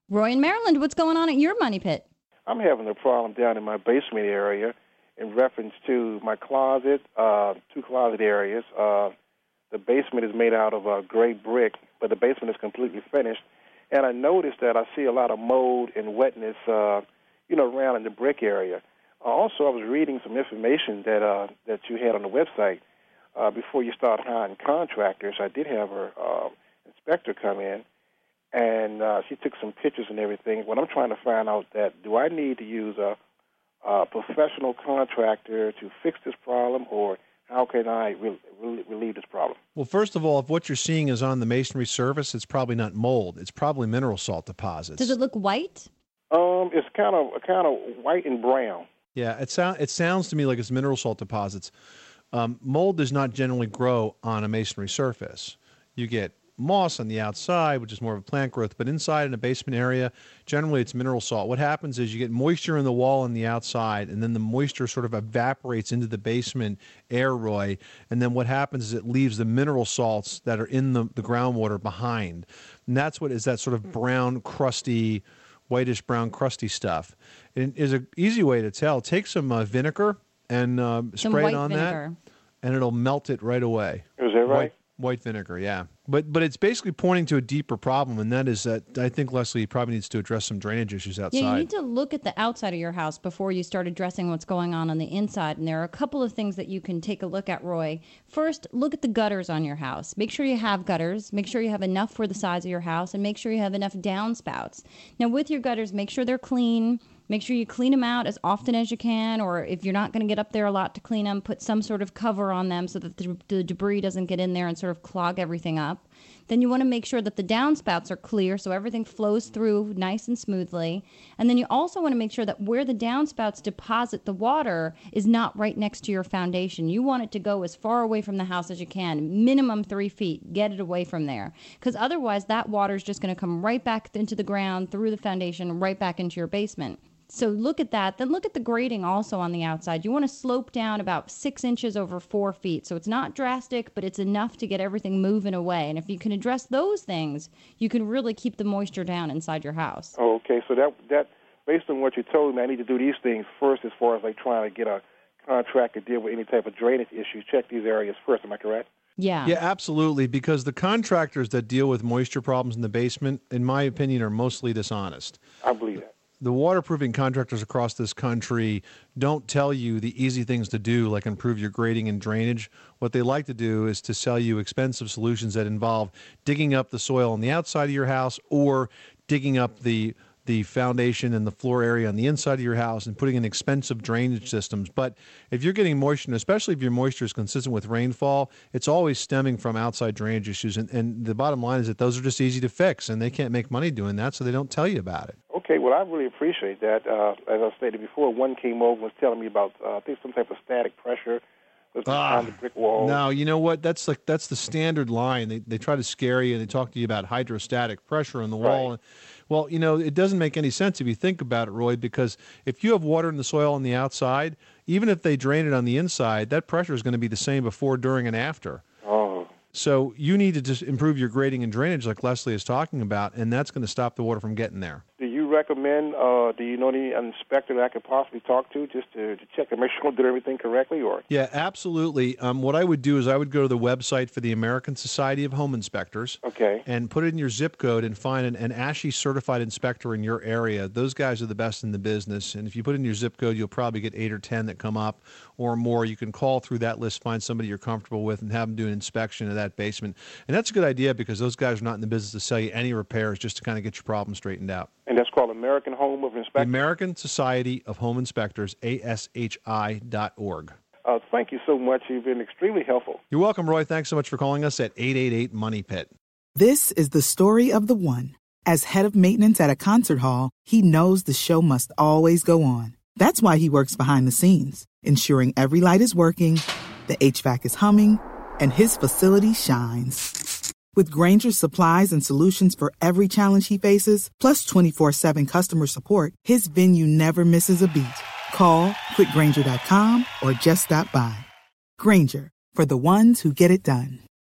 Roy in Maryland, what's going on at your money pit? I'm having a problem down in my basement area in reference to my closet, two closet areas. The basement is made out of gray brick, but the basement is completely finished. And I noticed that I see a lot of mold and wetness, around in the brick area. Also, I was reading some information that you had on the website. Before you start hiring contractors, I did have her inspector come in, and she took some pictures and everything. What I'm trying to find out that do I need to use a professional contractor to fix this problem, or how can I relieve this problem? Well, first of all, if what you're seeing is on the masonry surface, it's probably not mold. It's probably mineral salt deposits. Does it look white? It's kind of white and brown. Yeah, it sounds to me like it's mineral salt deposits. Mold does not generally grow on a masonry surface. You get moss on the outside, which is more of a plant growth, but inside in a basement area, generally it's mineral salt. What happens is you get moisture in the wall on the outside, and then the moisture sort of evaporates into the basement air, Roy, and then what happens is it leaves the mineral salts that are in the groundwater behind. And that's what is that sort of brown, crusty, whitish brown, crusty stuff. And is an easy way to tell. Take some vinegar and spray it on vinegar. that, and it'll melt it right away. Is that right? White vinegar, yeah. But it's basically pointing to a deeper problem, and that is that I think Leslie probably needs to address some drainage issues outside. Yeah, you need to look at the outside of your house before you start addressing what's going on the inside. And there are a couple of things that you can take a look at, Roy. First, look at the gutters on your house. Make sure you have gutters. Make sure you have enough for the size of your house, and make sure you have enough downspouts. Now, with your gutters, make sure they're clean. Make sure you clean them out as often as you can, or if you're not going to get up there a lot to clean them, put some sort of cover on them so that the debris doesn't get in there and sort of clog everything up. Then you want to make sure that the downspouts are clear so everything flows through nice and smoothly. And then you also want to make sure that where the downspouts deposit the water is not right next to your foundation. You want it to go as far away from the house as you can, minimum 3 feet. Get it away from there. Because otherwise that water is just going to come right back into the ground, through the foundation, right back into your basement. So look at that. Then look at the grading also on the outside. You want to slope down about 6 inches over 4 feet. So it's not drastic, but it's enough to get everything moving away. And if you can address those things, you can really keep the moisture down inside your house. Oh, okay. So that based on what you told me, I need to do these things first as far as like trying to get a contractor to deal with any type of drainage issues. Check these areas first. Am I correct? Yeah. Yeah, absolutely, because the contractors that deal with moisture problems in the basement, in my opinion, are mostly dishonest. I believe that. The waterproofing contractors across this country don't tell you the easy things to do, like improve your grading and drainage. What they like to do is to sell you expensive solutions that involve digging up the soil on the outside of your house or digging up the foundation and the floor area on the inside of your house and putting in expensive drainage systems. But if you're getting moisture, and especially if your moisture is consistent with rainfall, it's always stemming from outside drainage issues. And the bottom line is that those are just easy to fix, and they can't make money doing that, so they don't tell you about it. Okay, well, I really appreciate that. As I stated before, one came over and was telling me about, I think, some type of static pressure was behind the brick wall. No, you know what? That's the standard line. They try to scare you, and they talk to you about hydrostatic pressure on the wall. Right. Well, it doesn't make any sense if you think about it, Roy, because if you have water in the soil on the outside, even if they drain it on the inside, that pressure is going to be the same before, during, and after. Oh. So you need to just improve your grading and drainage like Leslie is talking about, and that's going to stop the water from getting there. Do you recommend, do you know any inspector that I could possibly talk to just to check and make sure I did everything correctly? Or Yeah, absolutely. What I would do is I would go to the website for the American Society of Home Inspectors. Okay. And put it in your zip code and find an ASHI certified inspector in your area. Those guys are the best in the business. And if you put in your zip code, you'll probably get 8 or 10 that come up or more. You can call through that list, find somebody you're comfortable with, and have them do an inspection of that basement. And that's a good idea because those guys are not in the business to sell you any repairs, just to kind of get your problem straightened out. And that's called American Home of Inspectors? The American Society of Home Inspectors, ASHI.org. Thank you so much. You've been extremely helpful. You're welcome, Roy. Thanks so much for calling us at 888-MONEY-PIT. This is the story of the one. As head of maintenance at a concert hall, he knows the show must always go on. That's why he works behind the scenes, ensuring every light is working, the HVAC is humming, and his facility shines. With Grainger's supplies and solutions for every challenge he faces, plus 24/7 customer support, his venue never misses a beat. Call quickgrainger.com or just stop by. Grainger, for the ones who get it done.